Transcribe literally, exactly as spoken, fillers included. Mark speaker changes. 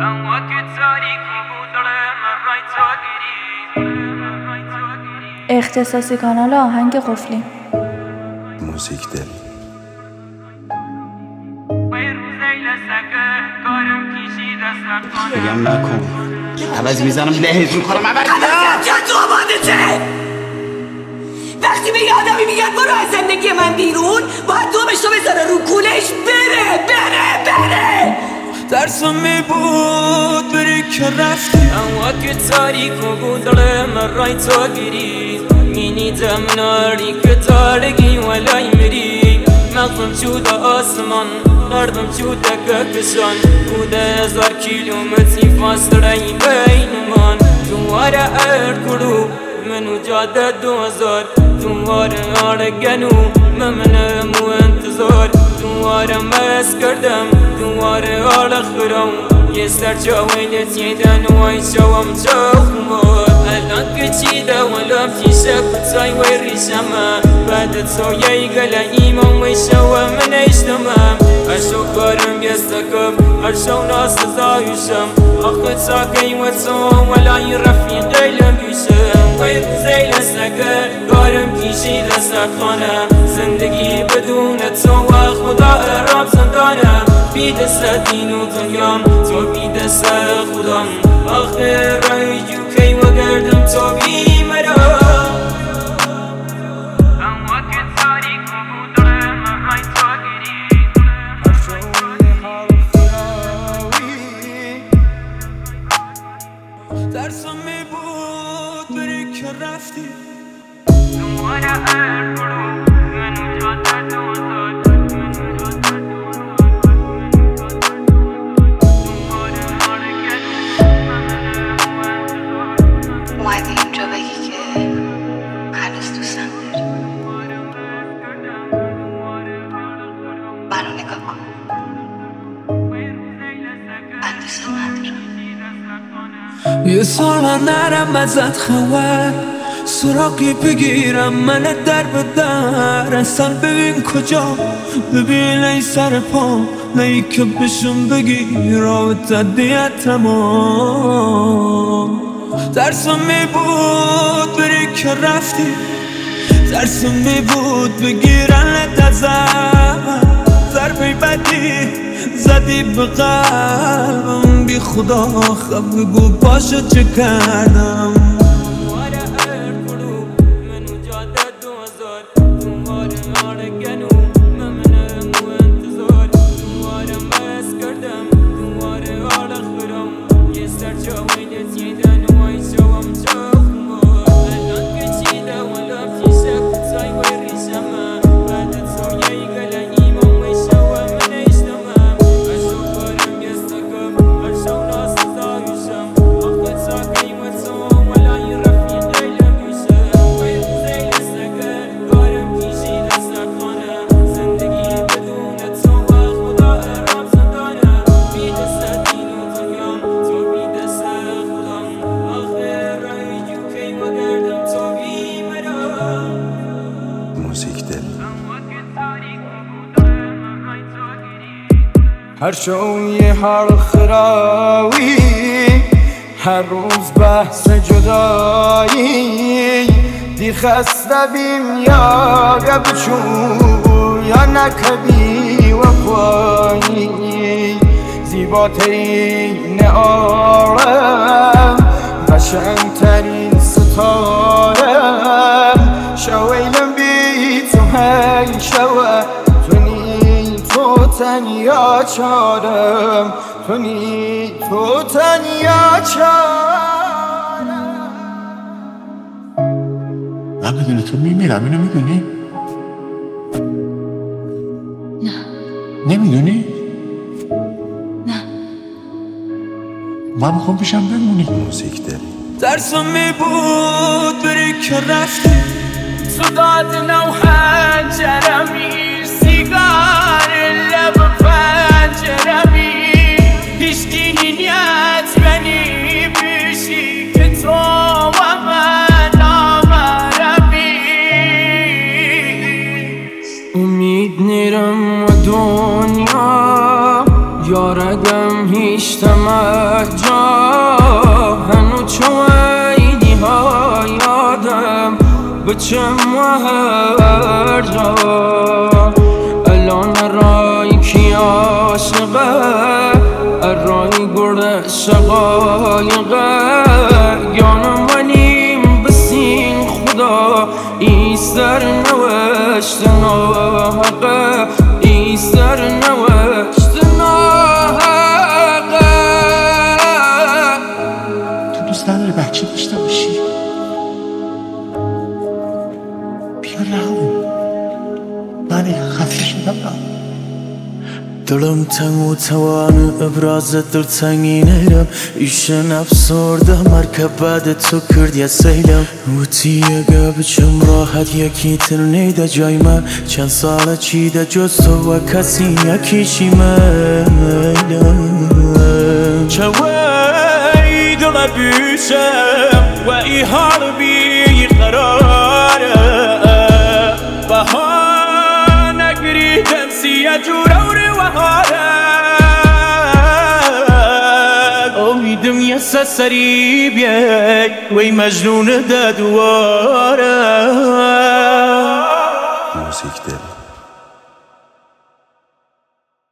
Speaker 1: اختصاصی کانال آهنگ قفلی.
Speaker 2: موزیک دل.
Speaker 3: بگم نکن عوض میزنم لحظ میکنم عوض
Speaker 4: چند تو آبادته. وقتی به آدمی میگن برو از زندگی من بیرون، باید تو بشو بذاره رو کولش بره بره بره.
Speaker 5: ترسم می بود بری که رفتی، اما که تاریک و بودره من رای تو گیری. مینیدم ناری که تارگی ولای میری. مغزم شده آسمان، قلبم شده ککشان. بوده هزار کیلومتری فاصله بین من. دواره ارکلو منو جاده دوزار، دواره آرگنو ممنم و انتظار. دواره مس کردم دواره آلخرم، یه سر جاویلت یدن وای شوام جاومار. الان که چیده ولام پیشه کتای وی ریشمه، بعد تو یای گله ایمان وی شوام من اشتمم. اشو کارم بیستکم اشو ناس زایوشم، آخه ساکی و تو ولای رفیقی لبیشم. وی زیل سکر کارم کیشی دستخانم، زندگی بدون تو و خدا ارام زندانم. بی دست دین و دنیام تو بی دست خودم، آخر رای جو کی و گردم تو بی مرام. اما که تاریک و بودره من رای تو گیری. هرشوی حال خیراوی، ترسم می بود بری که رفتی. دواره ارکلو منو جاده دوزاد.
Speaker 6: اومدی اینجا بگی که هنوز دوستم داری. منو نگاه کن، من دوستم ندارم.
Speaker 5: یه سال من نرم ازت خبر، سراغی بگیرم من در بدر. اصلا ببین کجا، ببین ای سر پا، نهی که بشون بگی رابطه دیگه تمام. ترسم می بود بری که رفتی، ترسم می بود بگیرن لطزم. ضربه بدی زدی به قلبم، بی خدا خب بگو پاشو چه کردم. هر شوی هر خراوی، هر روز بحث جدایی. دی خسته بیم یا گبچو یا نکبی و پایی. زیباترین عالم، قشنگترین ستارم. شویلم بی تو هی شوه، تو تنیا چارم، تو نی تو تنیا چارم.
Speaker 3: من بدون تو میمیرم، اینو میدونی؟
Speaker 6: نه.
Speaker 3: نمیدونی؟
Speaker 6: نه.
Speaker 3: من میخوام پیشم بمونی.
Speaker 2: موزیک دل.
Speaker 5: ترسم می بود بری که رفتی، صدات نو هنجرمی، سیگار لب پنجرمی. هیچکی نیت بنی بیشی که تو و من آمرمی. امید نیرم و دنیا یارگم هیچ تمام. جا هنو چوینی ها یادم بچم و هر جا الان رای کی عاشقه رای گرد شقایقه گانم ونیم بسین خدا ایستر نوشت ناحقه ایستر نوشت ناحقه.
Speaker 7: تو دوست نداری بچه داشته باشی؟ بیا رهو من خفه شدم رهو.
Speaker 8: دلم تنگ و توان ابراز دل تنگی نیرم ایشن افسردم مرکب بعد تو کرد یه سیلم وطی اگه بچم راحت یکی تر نیده جای من چند ساله چیده جز تو و کسی یکیشی میلم چوی دل بیشم و ای حال بی قراره بها نگریدم سیه جوروری امیدم یه سری بیای وی مجنون ده دواره